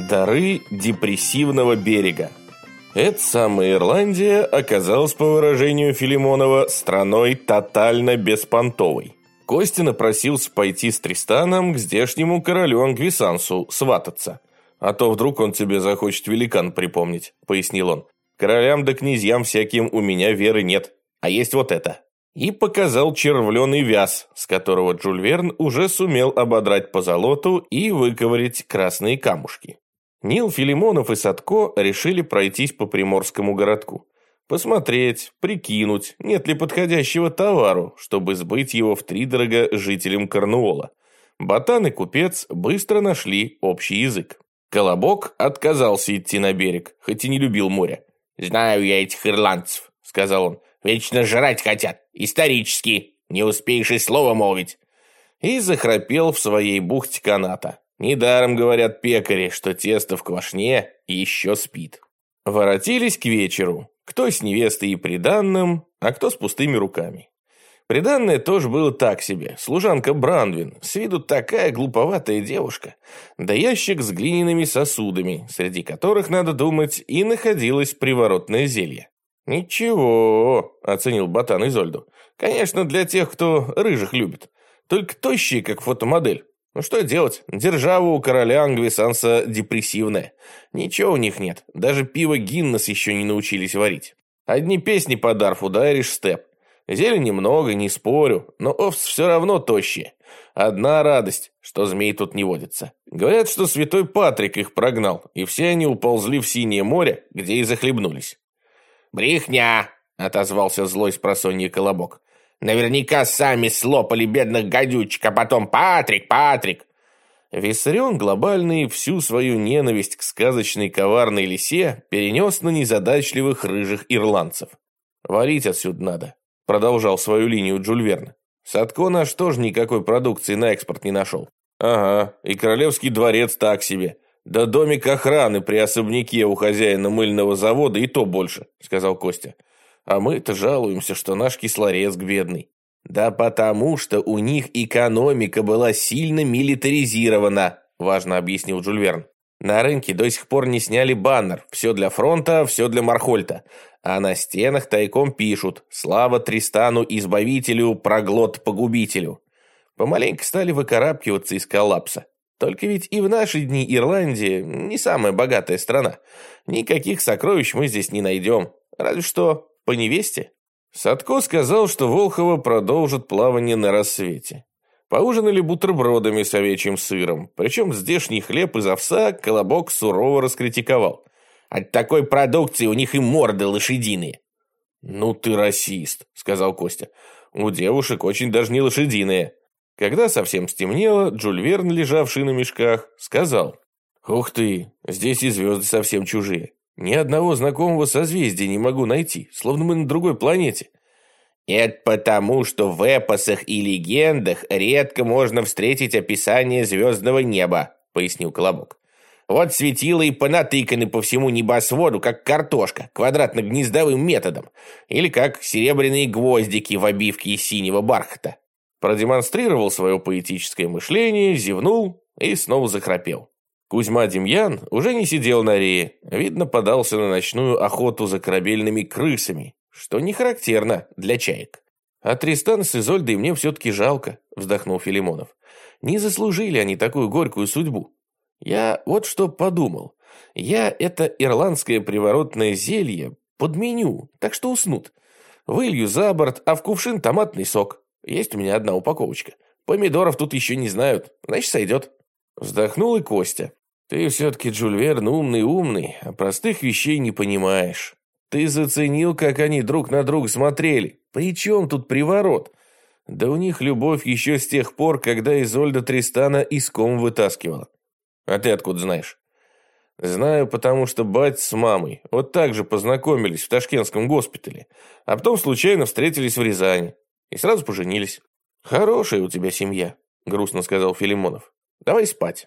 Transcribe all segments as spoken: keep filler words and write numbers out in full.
Дары депрессивного берега. Эта самая Ирландия оказалась, по выражению Филимонова, страной тотально беспонтовой. Костя напросился пойти с Тристаном к здешнему королю Ангвисансу свататься. «А то вдруг он тебе захочет великан припомнить», — пояснил он. «Королям да князьям всяким у меня веры нет, а есть вот это». И показал червленый вяз, с которого Жюль Верн уже сумел ободрать позолоту и выковырять красные камушки. Нил, Филимонов и Садко решили пройтись по приморскому городку. Посмотреть, прикинуть, нет ли подходящего товару, чтобы сбыть его втридорога жителям Корнуола. Ботан и купец быстро нашли общий язык. Колобок отказался идти на берег, хоть и не любил море. «Знаю я этих ирландцев», — сказал он. «Вечно жрать хотят, исторически, не успеешь и слова молвить». И захрапел в своей бухте каната. Недаром говорят пекари, что тесто в квашне еще спит. Воротились к вечеру. Кто с невестой и приданным, а кто с пустыми руками. Приданное тоже было так себе. Служанка Брандвин, с виду такая глуповатая девушка. Да ящик с глиняными сосудами, среди которых, надо думать, и находилось приворотное зелье. «Ничего», — оценил Ботан Изольду. «Конечно, для тех, кто рыжих любит. Только тощие, как фотомодель. Ну что делать? Держава у короля Ангвисанса депрессивная. Ничего у них нет. Даже пиво Гиннес еще не научились варить. Одни песни по Дарфу да Irish Step. Зелени много, не спорю, но овцы все равно тощие. Одна радость, что змей тут не водится. Говорят, что святой Патрик их прогнал, и все они уползли в Синее море, где и захлебнулись». «Брехня!» — отозвался злой спросонья Колобок. «Наверняка сами слопали бедных гадючек, а потом Патрик, Патрик!» Виссарион Глобальный всю свою ненависть к сказочной коварной лисе перенес на незадачливых рыжих ирландцев. «Валить отсюда надо», — продолжал свою линию Жюль Верн. «Садко наш тоже никакой продукции на экспорт не нашел». «Ага, и королевский дворец так себе. Да домик охраны при особняке у хозяина мыльного завода и то больше», — сказал Костя. «А мы-то жалуемся, что наш кислорез бедный». «Да потому что у них экономика была сильно милитаризирована», — важно объяснил Жюль Верн. «На рынке до сих пор не сняли баннер. Все для фронта, все для Мархольта. А на стенах тайком пишут: «Слава Тристану Избавителю, проглот-погубителю». Помаленько стали выкарабкиваться из коллапса. Только ведь и в наши дни Ирландия не самая богатая страна. Никаких сокровищ мы здесь не найдем. Разве что по невесте». Садко сказал, что Волхова продолжит плавание на рассвете. Поужинали бутербродами с овечьим сыром, причем здешний хлеб из овса Колобок сурово раскритиковал. «От такой продукции у них и морды лошадиные». «Ну ты расист», — сказал Костя. «У девушек очень даже не лошадиные». Когда совсем стемнело, Жюль Верн, лежавший на мешках, сказал: «Ух ты, здесь и звезды совсем чужие. Ни одного знакомого созвездия не могу найти, словно мы на другой планете». «Это потому, что в эпосах и легендах редко можно встретить описание звездного неба», — пояснил Колобок. «Вот светила и понатыканы по всему небосводу, как картошка, квадратно-гнездовым методом, или как серебряные гвоздики в обивке из синего бархата». Продемонстрировал свое поэтическое мышление, зевнул и снова захрапел. Кузьма Демьян уже не сидел на рее, видно, подался на ночную охоту за корабельными крысами, что не характерно для чаек. «А Тристана с Изольдой мне все-таки жалко», — вздохнул Филимонов. «Не заслужили они такую горькую судьбу. Я вот что подумал. Я это ирландское приворотное зелье подменю, так что уснут. Вылью за борт, а в кувшин томатный сок. Есть у меня одна упаковочка. Помидоров тут еще не знают, значит, сойдет». Вздохнул и Костя. «Ты все-таки, Жюль Верн, умный-умный, а простых вещей не понимаешь. Ты заценил, как они друг на друга смотрели? При чем тут приворот? Да у них любовь еще с тех пор, когда Изольда Тристана из ком вытаскивала». «А ты откуда знаешь?» «Знаю, потому что бать с мамой вот так же познакомились в ташкентском госпитале, а потом случайно встретились в Рязани и сразу поженились». «Хорошая у тебя семья», — грустно сказал Филимонов. «Давай спать».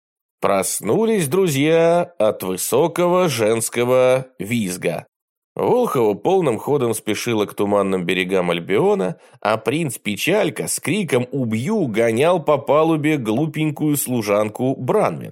Проснулись друзья от высокого женского визга. Волхова полным ходом спешила к туманным берегам Альбиона, а принц Печалька с криком «Убью!» гонял по палубе глупенькую служанку Бранвин.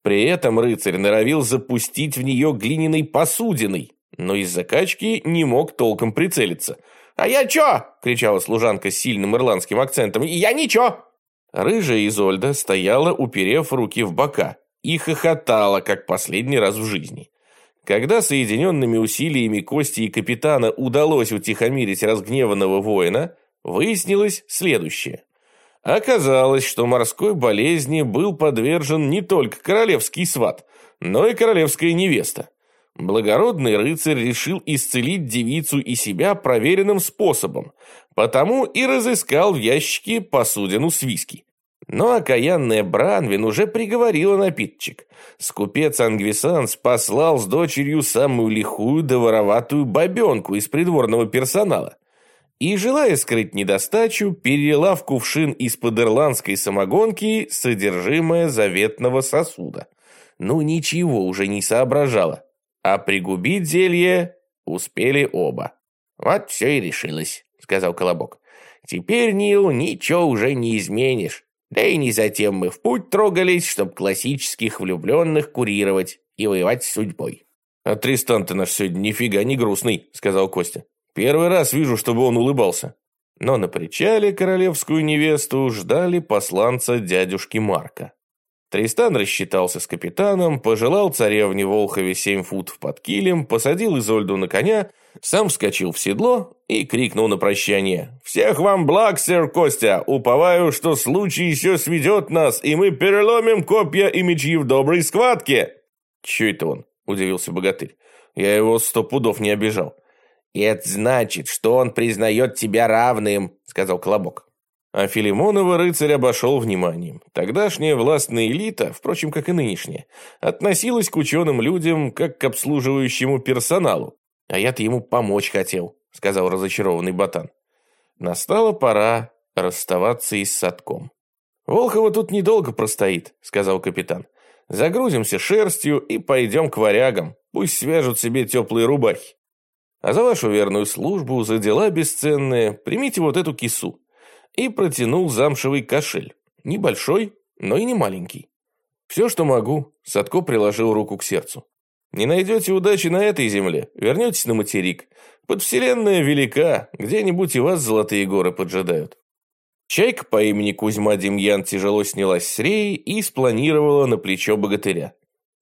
При этом рыцарь норовил запустить в нее глиняной посудиной, но из-за качки не мог толком прицелиться. «А я чё?» – кричала служанка с сильным ирландским акцентом. «Я ничего!» Рыжая Изольда стояла, уперев руки в бока, и хохотала, как последний раз в жизни. Когда соединенными усилиями Кости и капитана удалось утихомирить разгневанного воина, выяснилось следующее. Оказалось, что морской болезни был подвержен не только королевский сват, но и королевская невеста. Благородный рыцарь решил исцелить девицу и себя проверенным способом, потому и разыскал в ящике посудину с виски. Но окаянная Бранвин уже приговорила напитчик. Скупец Ангвисанс послал с дочерью самую лихую да вороватую бабенку из придворного персонала. И, желая скрыть недостачу, перелила в кувшин из-под ирландской самогонки содержимое заветного сосуда. Ну ничего уже не соображала, а пригубить зелье успели оба. «Вот все и решилось», — сказал Колобок. «Теперь, Нил, ничего уже не изменишь. Да и не затем мы в путь трогались, чтоб классических влюбленных курировать и воевать с судьбой». «А Тристан-то наш сегодня нифига не грустный», — сказал Костя. «Первый раз вижу, чтобы он улыбался». Но на причале королевскую невесту ждали посланца дядюшки Марка. Тристан рассчитался с капитаном, пожелал царевне Волхове семь футов под килем, посадил Изольду на коня, сам вскочил в седло и крикнул на прощание: «Всех вам благ, сэр Костя! Уповаю, что случай еще сведет нас, и мы переломим копья и мечи в доброй схватке!» «Че это он?» – удивился богатырь. «Я его сто пудов не обижал». «Это значит, что он признает тебя равным», – сказал Колобок. А Филимонова рыцарь обошел вниманием. Тогдашняя властная элита, впрочем, как и нынешняя, относилась к ученым людям как к обслуживающему персоналу. «А я-то ему помочь хотел», — сказал разочарованный ботан. Настала пора расставаться и с Садком. «Волхова тут недолго простоит», — сказал капитан. «Загрузимся шерстью и пойдем к варягам, пусть свяжут себе теплые рубахи. А за вашу верную службу, за дела бесценные, примите вот эту кису». И протянул замшевый кошель. Небольшой, но и не маленький. «Все, что могу», — Садко приложил руку к сердцу. «Не найдете удачи на этой земле, вернетесь на материк. Подвселенная велика, где-нибудь и вас золотые горы поджидают». Чайка по имени Кузьма Демьян тяжело снялась с реи и спланировала на плечо богатыря.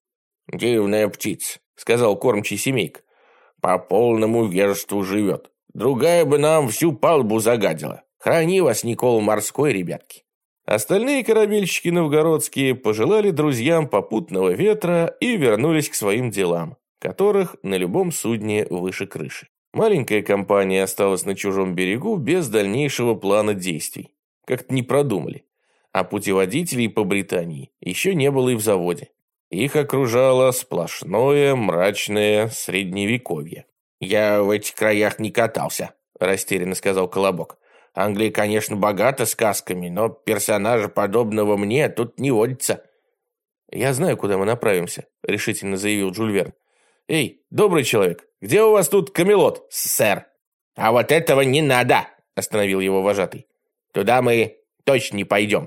«Дивная птица», — сказал кормчий Семейка. «По полному вежеству живет. Другая бы нам всю палубу загадила. Храни вас, Никола Морской, ребятки». Остальные корабельщики новгородские пожелали друзьям попутного ветра и вернулись к своим делам, которых на любом судне выше крыши. Маленькая компания осталась на чужом берегу без дальнейшего плана действий. Как-то не продумали. А путеводителей по Британии еще не было и в заводе. Их окружало сплошное мрачное средневековье. «Я в этих краях не катался», – растерянно сказал Колобок. «Англия, конечно, богата сказками, но персонажа, подобного мне, тут не водится». «Я знаю, куда мы направимся», — решительно заявил Жюль Верн. «Эй, добрый человек, где у вас тут Камелот, сэр?» «А вот этого не надо», — остановил его вожатый. «Туда мы точно не пойдем».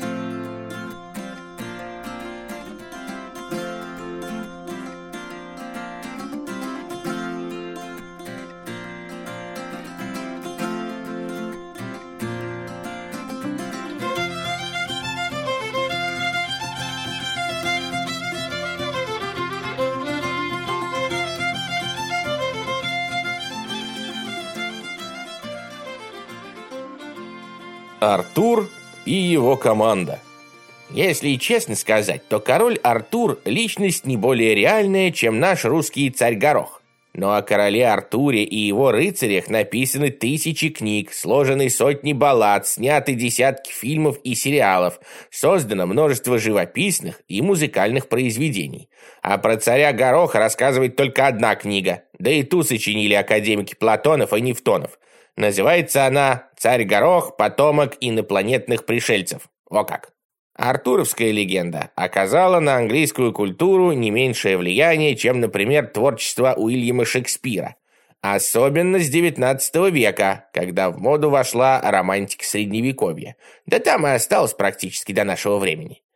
Артур и его команда. Если честно сказать, то король Артур – личность не более реальная, чем наш русский царь Горох. Но о короле Артуре и его рыцарях написаны тысячи книг, сложены сотни баллад, сняты десятки фильмов и сериалов, создано множество живописных и музыкальных произведений. А про царя Гороха рассказывает только одна книга, да и ту сочинили академики Платонов и Нефтонов. Называется она «Царь Горох, потомок инопланетных пришельцев». О как! Артуровская легенда оказала на английскую культуру не меньшее влияние, чем, например, творчество Уильяма Шекспира. Особенно с девятнадцатого века, когда в моду вошла романтика Средневековья. Да там и осталась практически до нашего времени.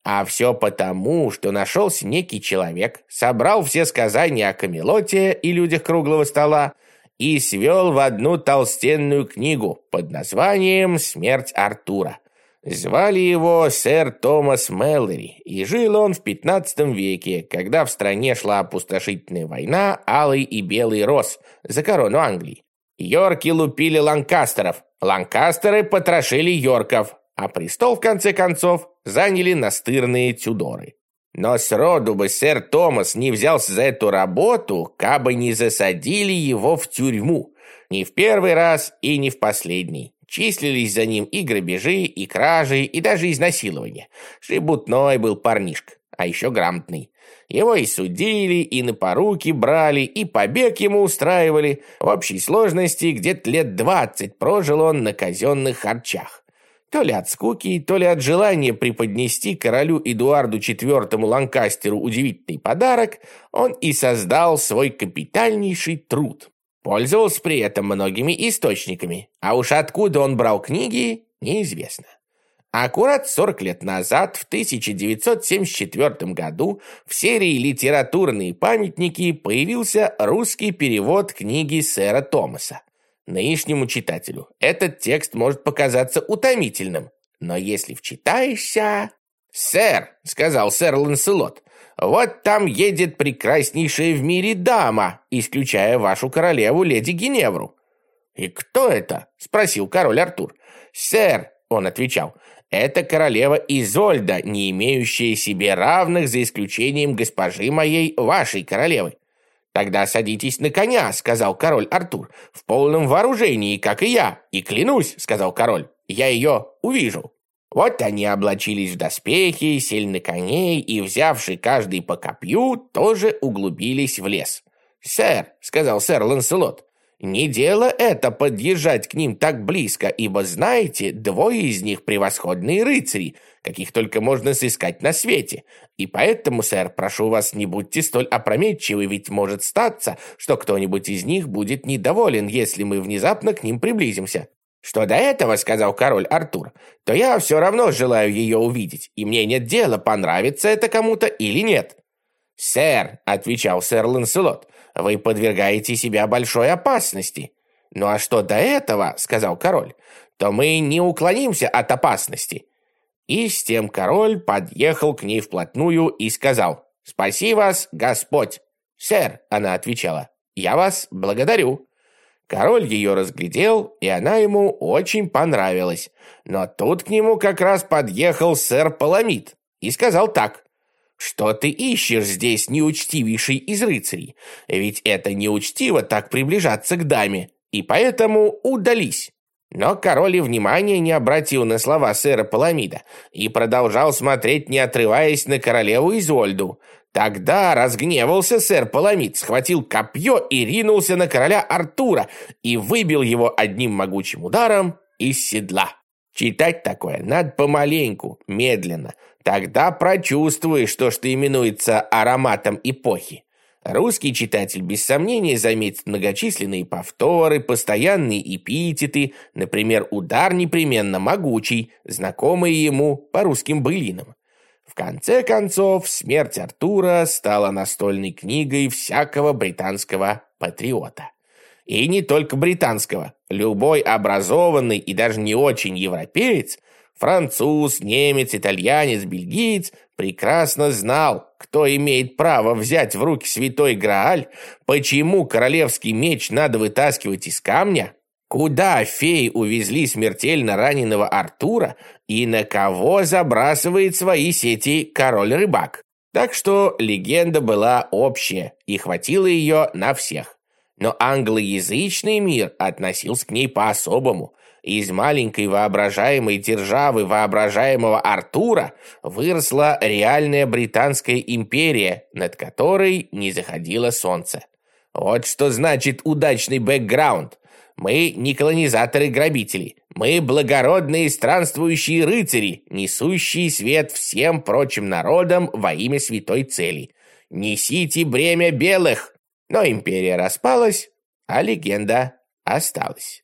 А все потому, что нашелся некий человек, собрал все сказания о Камелоте и людях круглого стола и свел в одну толстенную книгу под названием «Смерть Артура». Звали его сэр Томас Мэллори, и жил он в пятнадцатом веке, когда в стране шла опустошительная война «Алый и Белый роз» за корону Англии. Йорки лупили ланкастеров, ланкастеры потрошили йорков, а престол, в конце концов, заняли настырные тюдоры. Но сроду бы сэр Томас не взялся за эту работу, кабы не засадили его в тюрьму. Ни в первый раз и не в последний. Числились за ним и грабежи, и кражи, и даже изнасилования. Шебутной был парнишка, а еще грамотный. Его и судили, и на поруки брали, и побег ему устраивали. В общей сложности где-то лет двадцать прожил он на казенных харчах. То ли от скуки, то ли от желания преподнести королю Эдуарду четвёртому Ланкастеру удивительный подарок, он и создал свой капитальнейший труд. Пользовался при этом многими источниками, а уж откуда он брал книги, неизвестно. Аккурат сорок лет назад, в тысяча девятьсот семьдесят четвёртом году, в серии «Литературные памятники» появился русский перевод книги сэра Томаса. Нынешнему читателю этот текст может показаться утомительным, но если вчитаешься... «Сэр», — сказал сэр Ланселот, — «вот там едет прекраснейшая в мире дама, исключая вашу королеву леди Гиневру». «И кто это?» — спросил король Артур. «Сэр», — он отвечал, — «это королева Изольда, не имеющая себе равных за исключением госпожи моей, вашей королевы». «Тогда садитесь на коня», — сказал король Артур, — «в полном вооружении, как и я, и клянусь», — сказал король, — «я ее увижу». Вот они облачились в доспехи, сели на коней и, взявши каждый по копью, тоже углубились в лес. «Сэр», — сказал сэр Ланселот, — «не дело это подъезжать к ним так близко, ибо, знаете, двое из них превосходные рыцари, каких только можно сыскать на свете. И поэтому, сэр, прошу вас, не будьте столь опрометчивы, ведь может статься, что кто-нибудь из них будет недоволен, если мы внезапно к ним приблизимся». «Что до этого, — сказал король Артур, — то я все равно желаю ее увидеть, и мне нет дела, понравится это кому-то или нет». «Сэр, — отвечал сэр Ланселот, — вы подвергаете себя большой опасности». «Ну а что до этого, — сказал король, — то мы не уклонимся от опасности». И с тем король подъехал к ней вплотную и сказал: «Спаси вас, Господь!» «Сэр, — она отвечала, — я вас благодарю». Король ее разглядел, и она ему очень понравилась. Но тут к нему как раз подъехал сэр Паламид и сказал так: «Что ты ищешь здесь, неучтивейший из рыцарей? Ведь это неучтиво так приближаться к даме, и поэтому удались». Но король и внимания не обратил на слова сэра Паламида и продолжал смотреть, не отрываясь, на королеву Изольду. Тогда разгневался сэр Паламид, схватил копье и ринулся на короля Артура и выбил его одним могучим ударом из седла. Читать такое надо помаленьку, медленно. Тогда прочувствуешь то, что именуется ароматом эпохи. Русский читатель без сомнения заметит многочисленные повторы, постоянные эпитеты, например, удар непременно могучий, знакомый ему по русским былинам. В конце концов, «Смерть Артура» стала настольной книгой всякого британского патриота. И не только британского. Любой образованный и даже не очень европеец, француз, немец, итальянец, бельгиец, прекрасно знал, кто имеет право взять в руки святой Грааль, почему королевский меч надо вытаскивать из камня, куда феи увезли смертельно раненого Артура и на кого забрасывает свои сети король-рыбак. Так что легенда была общая, и хватило ее на всех. Но англоязычный мир относился к ней по-особому. Из маленькой воображаемой державы воображаемого Артура выросла реальная британская империя, над которой не заходило солнце. Вот что значит удачный бэкграунд. Мы не колонизаторы-грабители, мы благородные странствующие рыцари, несущие свет всем прочим народам во имя святой цели. Несите бремя белых. Но империя распалась, а легенда осталась.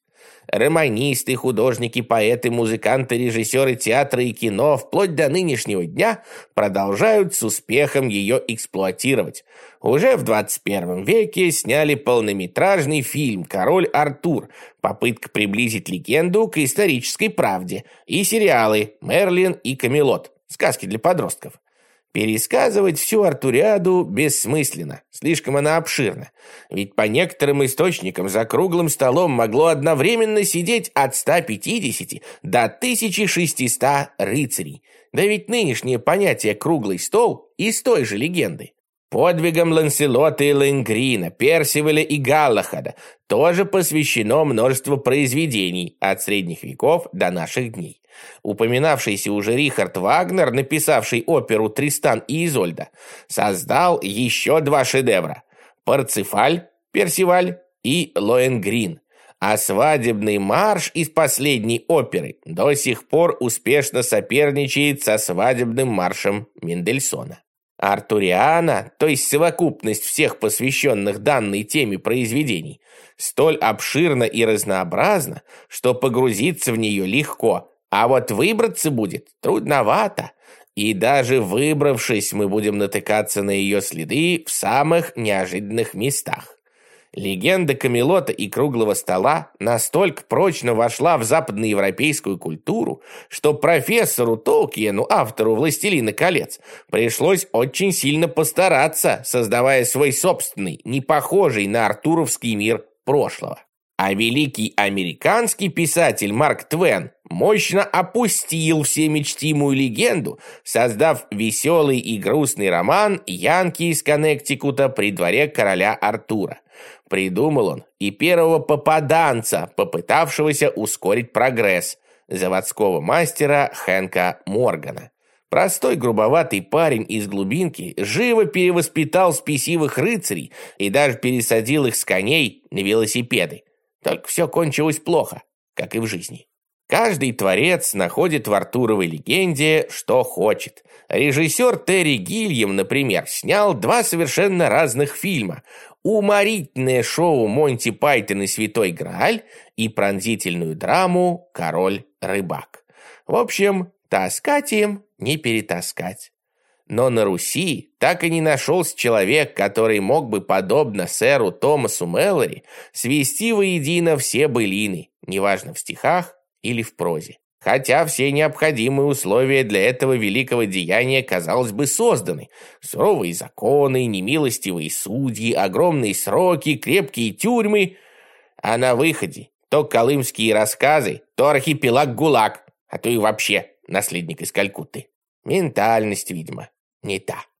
романисты, художники, поэты, музыканты, режиссеры театра и кино вплоть до нынешнего дня продолжают с успехом ее эксплуатировать. Уже в двадцать первом веке сняли полнометражный фильм «Король Артур», попытка приблизить легенду к исторической правде, и сериалы «Мерлин» и «Камелот», сказки для подростков. Пересказывать всю Артуриаду бессмысленно, слишком она обширна. Ведь по некоторым источникам за круглым столом могло одновременно сидеть от ста пятидесяти до тысячи шестисот рыцарей. Да ведь нынешнее понятие «круглый стол» из той же легенды. Подвигам Ланселота и Лэнгрина, Персиваля и Галлахада тоже посвящено множество произведений от средних веков до наших дней. Упоминавшийся уже Рихард Вагнер, написавший оперу «Тристан и Изольда», создал еще два шедевра – «Парцефаль», «Персиваль» и «Лоэнгрин». А свадебный марш из последней оперы до сих пор успешно соперничает со свадебным маршем Мендельсона. Артуриана, то есть совокупность всех посвященных данной теме произведений, столь обширна и разнообразна, что погрузиться в нее легко, а вот выбраться будет трудновато. И даже выбравшись, мы будем натыкаться на ее следы в самых неожиданных местах. Легенда Камелота и круглого стола настолько прочно вошла в западноевропейскую культуру, что профессору Толкиену, автору «Властелина колец», пришлось очень сильно постараться, создавая свой собственный, не похожий на артуровский мир прошлого. А великий американский писатель Марк Твен мощно опустил всемечтимую легенду, создав веселый и грустный роман «Янки из Коннектикута при дворе короля Артура». Придумал он и первого попаданца, попытавшегося ускорить прогресс, заводского мастера Хэнка Моргана. Простой грубоватый парень из глубинки живо перевоспитал спесивых рыцарей и даже пересадил их с коней на велосипеды. Только все кончилось плохо, как и в жизни. Каждый творец находит в Артуровой легенде, что хочет. Режиссер Терри Гильям, например, снял два совершенно разных фильма: уморительное шоу «Монти Пайтон и Святой Грааль» и пронзительную драму «Король-рыбак». В общем, таскать им не перетаскать. Но на Руси так и не нашелся человек, который мог бы, подобно сэру Томасу Мэлори, свести воедино все былины, неважно в стихах или в прозе. Хотя все необходимые условия для этого великого деяния, казалось бы, созданы. Суровые законы, немилостивые судьи, огромные сроки, крепкие тюрьмы. А на выходе то колымские рассказы, то архипелаг ГУЛАГ, а то и вообще наследник из Калькутты. Ментальность, видимо, не та.